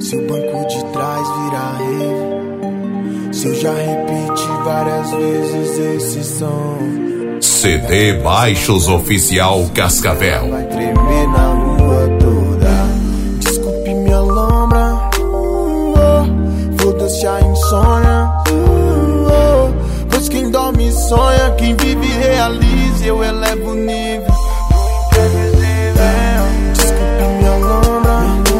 Se o banco de trás virar rave, se eu já repeti várias vezes esse som. CD Baixos Oficial Cascavel. Vai tremer na rua toda. Desculpe minha lombra, foda-se a insônia, pois quem dorme sonha, quem vive realiza. Eu elevo o nível do imprevisível. Desculpe minha lombra,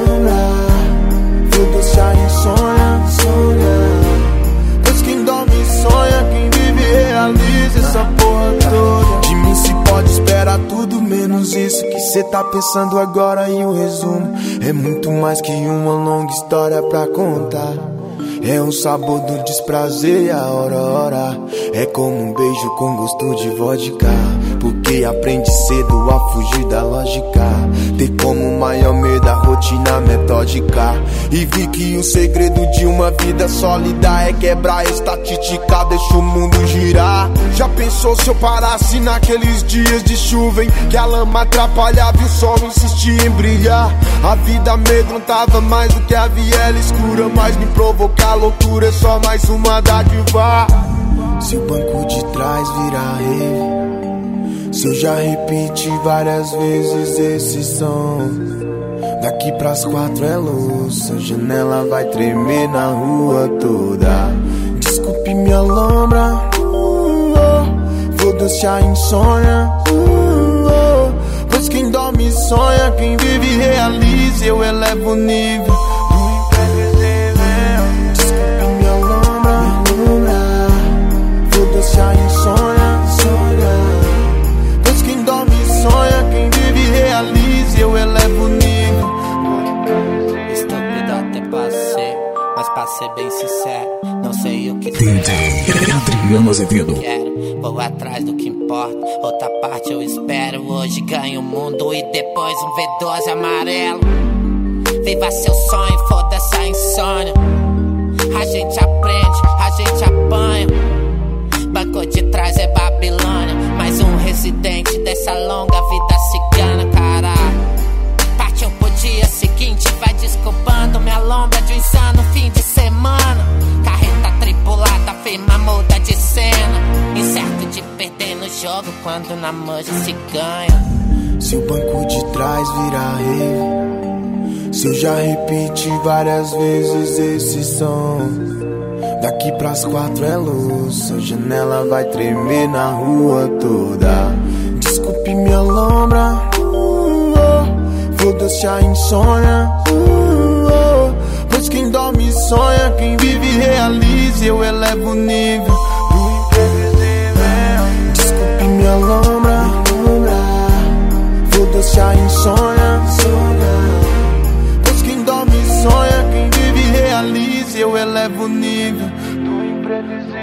foda-se a insônia, pois quem dorme sonha, quem vive realiza. Essa porra toda de mim se pode esperar tudo menos isso que cê tá pensando agora. E o resumo é muito mais que uma longa história pra contar. É o sabor do desprazer e a hora. É como um beijo com gosto de vodka, porque aprende cedo a fugir da lógica. Ter como maior medo a rotina metódica. E vi que o segredo de uma vida sólida é quebrar a estatística, deixa o mundo girar. Já pensou se eu parasse naqueles dias de chuva em que a lama atrapalhava e o sol insistia em brilhar? A vida amedrontava mais do que a viela escura, mas me provocar loucura é só mais uma dádiva. Se o banco de trás virar rave, se eu já repeti várias vezes esse som. Daqui pras 4 é luz, a janela vai tremer na rua toda. Desculpe minha lombra, foda-se a insônia, pois quem dorme sonha, quem vive realiza. Eu elevo o nível do imprevisível. Desculpe minha lombra, foda-se a insônia, pois quem dorme sonha, quem vive realiza. Eu elevo o nível do imprevisível. Estúpido até passei, mas pra ser bem sincero, não sei o que DJ Adriano Azevedo. quero, vou atrás do que importa. Outra parte eu espero. Hoje ganho o mundo e depois um V12 amarelo. Viva seu sonho, foda-se a insônia. A gente aprende, a gente apanha. Banco de trás é Babilônia. Mais um residente dessa longa vida cigana, caralho. Partiu pro dia seguinte, vai desculpando minha lombra de um insano fim de semana. Carreta tripulada, firma muda de cena. Incerto de perder no jogo quando na manja se ganha. Se o banco de trás virar rave, se eu já repeti várias vezes esse som. Daqui pras 4 é luz, a janela vai tremer na rua toda. Desculpe minha lombra, foda-se a insônia, pois quem dorme sonha, quem vive realiza. Eu elevo o nível do imprevisível. Desculpe minha lombra, foda-se a insônia, pois quem dorme sonha, quem vive realiza. Eu elevo o nível do imprevisível.